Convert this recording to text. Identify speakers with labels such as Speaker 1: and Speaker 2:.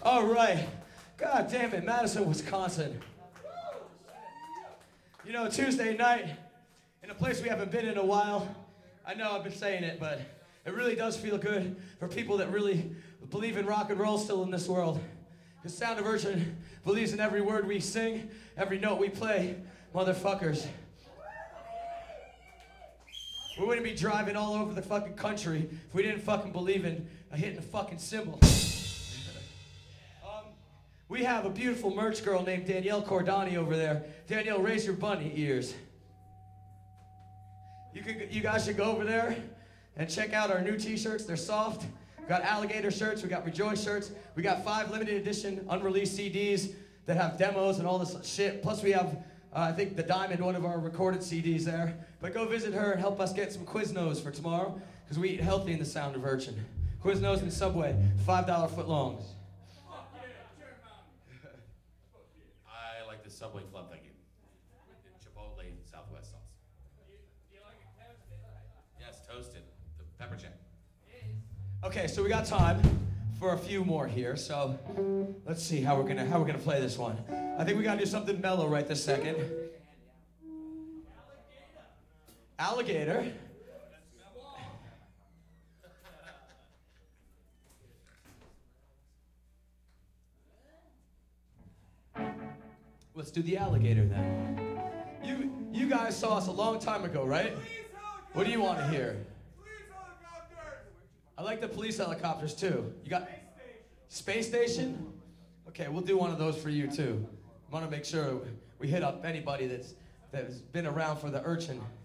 Speaker 1: All right. God damn it, Madison, Wisconsin. You know, Tuesday night, in a place we haven't been in a while. I know I've been saying it, but it really does feel good for people that really believe in rock and roll still in this world. Because Sound of Urchin believes in every word we sing, every note we play, motherfuckers. We wouldn't be driving all over the fucking country if we didn't fucking believe in hitting a fucking cymbal. We have a beautiful merch girl named Danielle Cordani over there. Danielle, raise your bunny ears. You guys should go over there and check out our new t-shirts. They're soft. We got alligator shirts. We got Rejoice shirts. We got 5 limited edition unreleased CDs that have demos and all this shit. Plus we have, I think, The Diamond, one of our recorded CDs there. But go visit her and help us get some Quiznos for tomorrow, because we eat healthy in the Sound of Urchin. Quiznos and Subway, $5 footlongs.
Speaker 2: I like the Subway Club, thank you. Chipotle Southwest sauce.
Speaker 3: Do you like it toasted?
Speaker 2: Yes, toasted. The pepper jack.
Speaker 1: Okay, so we got time for a few more here. So let's see how we're gonna play this one. I think we gotta do something mellow right this second. Alligator. Let's do the alligator then. You guys saw us a long time ago, right? What do you want to hear? I like the police helicopters too. You got Space Station? Okay, we'll do one of those for you too. I want to make sure we hit up anybody that's been around for the Urchin